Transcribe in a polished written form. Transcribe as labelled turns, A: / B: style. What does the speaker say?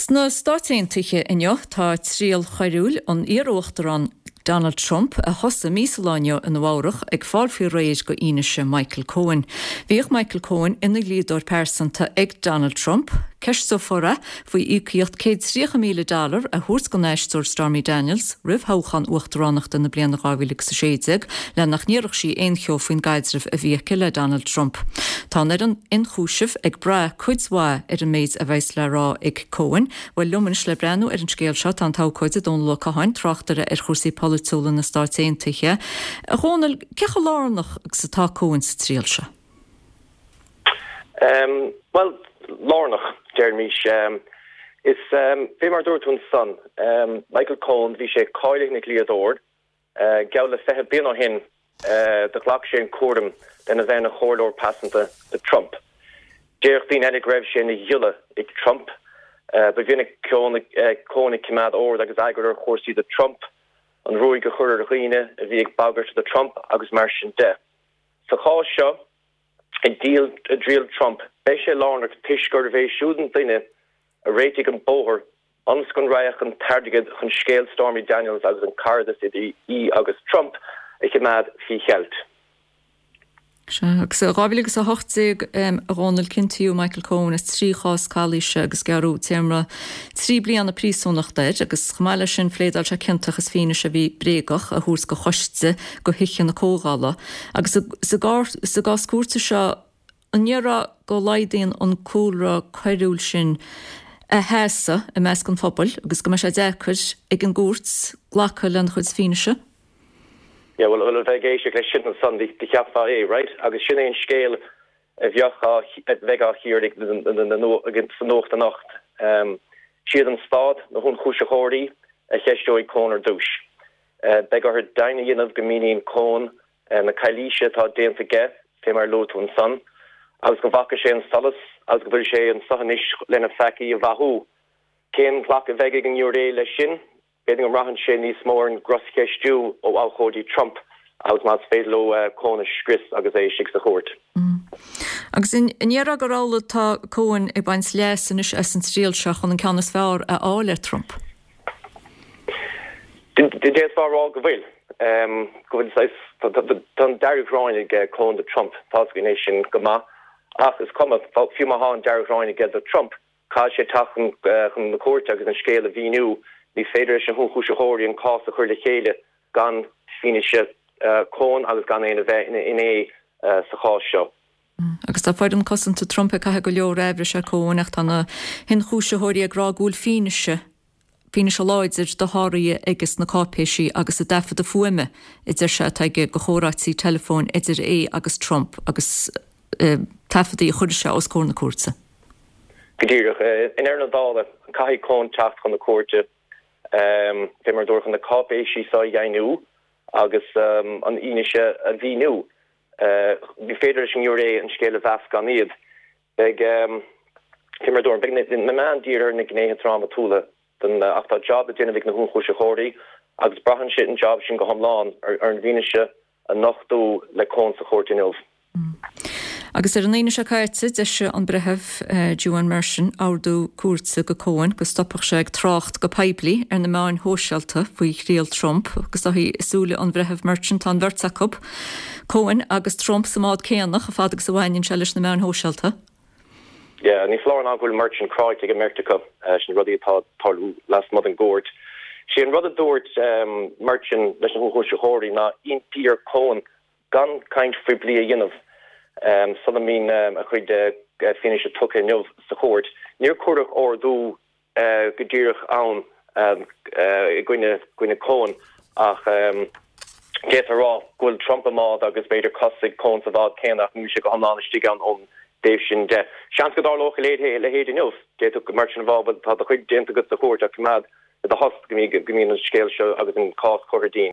A: Sna stáitiche inne tá tríal choirúil an iarúachtar Donald Trump a hosa mísaláine an bhárach ag fáilfiú rééis go ionise Michael Cohen. Bhíoh Michael Cohen ina líadúir persanta ag Donald Trump, ceist so fora faoi ícíocht $103 million a thuairs go néistúir Stormy Daniels, rih háchan uachtaránachta na bliana 2016 le nach níoradh sí aoncheo faoin gaidzrih a bhíocha le Donald Trump. Tá an inchúisih ag bra chuidsmha an méid a bheits le rá ag Cohen, bhfuil lumanis le brenn an scéal seo an tácoide don le cahain trachtara chusaí polúla na stáitiche. A Ronald, cecha lárnach sa tá Cohen sa tríal se?
B: Well, lárnach, Jeremy, is bhí mar dúirt tún son. Michael Cohen bhí sé cáiligh na gliadóir, geall le fethe bliain hin de ghlach sé an cuairm den a bheith na chóirlóir passanta de Trump. Déirch bhín enig raibh sé na dhiúile ag Trump, ba bhína Cohen cimad óir agus aigeir chóirsaí de Trump, an roiig go chuir a riine a bhí ag bagart de Trump agus mar sin de. Sa chá seo, ag díal a dríal Trump, bei sé lánach tuisgur bhéh siúdan duine a réitigh an bóthir, ans gon raach an tardigad chun scéal Stormy Daniels agus an cardas i agus Trump ag cimad fi chealt.
A: Agus rábhílagus a 80 Ronald Kintiú Michael Cohen is 3 chás cáilise agus gearú téimra 3 bliana prísúnachtaid agus chamáile sin fléadal se cinnteach is fíne se bhí brégach a thuairs go choiste go hiichan na cógála. Agus sa gás cuarta seo annéara go leidaon an cúra choirúil sin a héasa i meas an phobal agus go me sé decuid ag an gúirt ghlacha le an chuid fíne se?
B: Yeah, well, vegation le sin an son the ceapfa right? Agus sin éon scéal a bheocha vega hier against the nocht a nacht. Siad an stad na hun chúise chóirí a cheistúigh Cohen dúis. Begar her daine dhéanamh go míníon Cohen na cailíise tá déanta ge fé mar lótú an son. Agus go bhaca sé an solas, agus go bhfuil sé an sahanis lena feici a bhathú. Cén ghlach a bheigh an iúré le sin, Beding am rahan sé níos mór an grosceistú ó áchódí Trump agus más féadló Cohen scris agus é sig sa chóirt.
A: Agus inéara go rála tá Cohen ag baint lesanis as an tríal seo chun an ceannas fearr a áil Trump.
B: Déad fearrá go bhfuil. Go bhfuil don Derek Roinig Cohen de Trump táiscíné sin go maith ach is cuma fiú maith an Derek Roinig de Trump cá sé tachan chun na cóirte agus an scéal a bhíniu ní féidir sin hún chúise chóirí an cá a chuir le chéile gan fineise Cohen agus gan éana bheith in sa chá seo.
A: Agus tá fáid an cosanta Trump a caithe go leor raibhre se Cohen ach tána hin chúise chóirí ag rágúil fineise láidir do háirí agus na cápéisi agus a defa a fuime idir se teige go chóráití telefón idir agus Trump agus tafadaí chuir se os cór na cuarsa.
B: Godíirech in na dála caithí Cohen techt chun na cuarte fé mar dúir chun na cápéisi sa dhéanú agus an ionise a bhíniu. Bhí féidir sin iúré an scéal a bheas gan iad. Beg fé mar dúir na man díar na gnéthe trama túla den ach tá job a déanamh na hún chúise chóirí agus brahan si an job sin go hamláán ar an bhíneise a nachtú le Cohen sa chóirtinilh.
A: Agus an éine se cairte de se an bretheh Joan Mersin áardú cuarsa go Cohen go stoppach se ag trácht go peblií na máin hósealta faoi chríal Trump agus hí isúla an bretheh Merchant an Vertsacob Cohen agus Trump sa mád céannach a fád agus bhhainn se leis na máin hósealta.
B: Yeah, ní flór an áhfuil Merchant Croid ag America sin rudí atá tarlú las mod an gort. Si an rud a dúirt Merchant leis na hún chúise chóirí ná on Peter Cohen gan caint fribli a dhéanamh. Son mean a chuid finish a tucha nniuh sa chóirt. Níor cuadach ordú go ddíirech ann gine Cohen ach get ará gúil Trump amád agus beidir cosig Cohen sa bhád céannach nú sé go hamláistí an Dave sin de. Seans go dá locha le héidir nniuh, get go Merchant bhá tá a chuid déanta go sa chóirt ach mad a host gomí an scéal seo agus an cás choirdín.